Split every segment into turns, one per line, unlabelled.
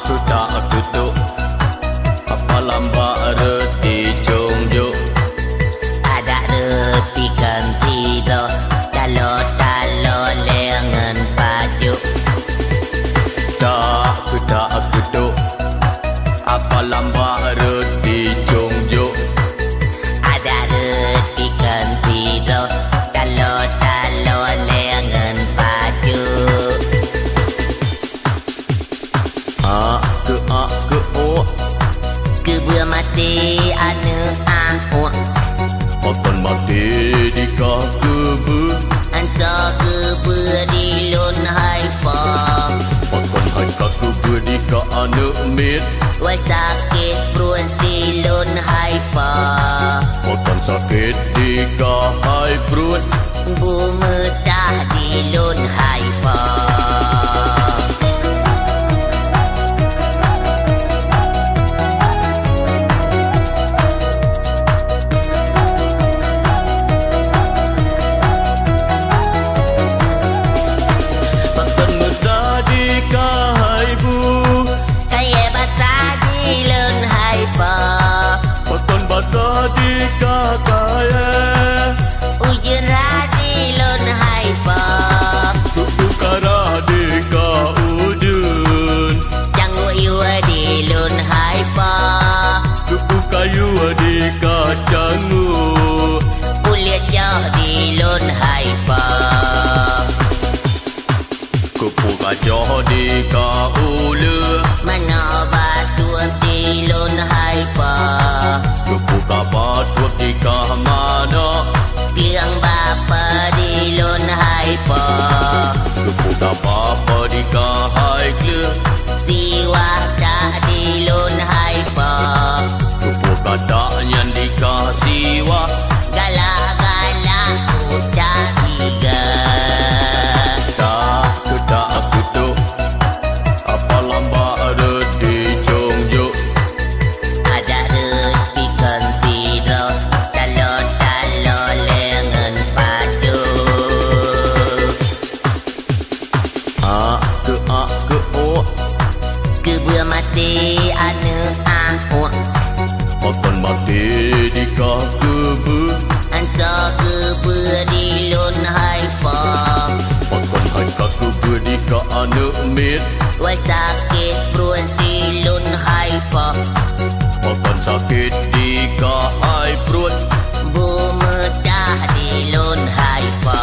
tak tutup apa lamba reti jongjo
ada reti kan tido talo lengan paju
tak tutup apa lamba reti jongjo
ada reti kan tido talo lengan paju
ke o
kebua mati anu ahok
akan mati di kebu
anta kebua di lon haifa
akan hai kebu di ka anu mit
wal sakit perut di lon haifa
akan sakit di ka hai perut
bumetah di lon haifa
Jangu
kulit jauh di lon haifa
kupu kacau di ka ulu
mana batu di lon haifa
kupu batu di ka mana
bilang bapa di lon haifa
kupu bapa di ka hai kle
siwa dah di lon haifa
kupu kadanya di ka siwa
galak-galak ucap tiga
tak tutup apa lamba ada di jongjo
ada reti kan tido talo lengan padu
ke o
kebua mati anu ahok
akan mati di ka kebu
anta kebua di lon haifa
akan hai kebu di ka anu mit
wal sakit perut di lon haifa
akan sakit di ka hai perut
bumetah di lon haifa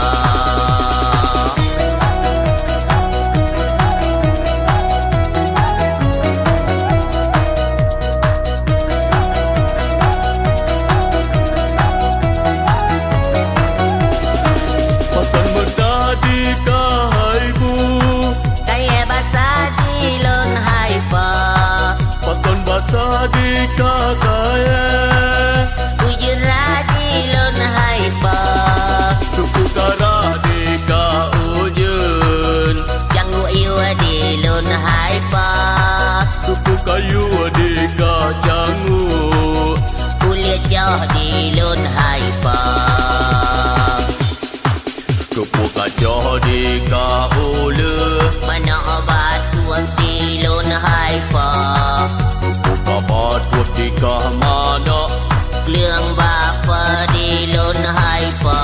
di kakaya
ujra di lon haifa
suku kara di ka ujun
janggu iwa di lon haifa
suku kayu di ka jangu
kulit jauh di lon haifa
kupu kacau di ka ulu
mana obat tuang di lon haifa
batu di ka mana
Liang bapa di lon haifa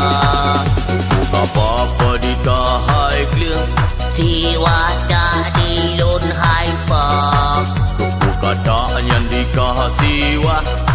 bapa di ka hai kliang
tiwa dah di lon haifa
kupu kadanya di ka siwa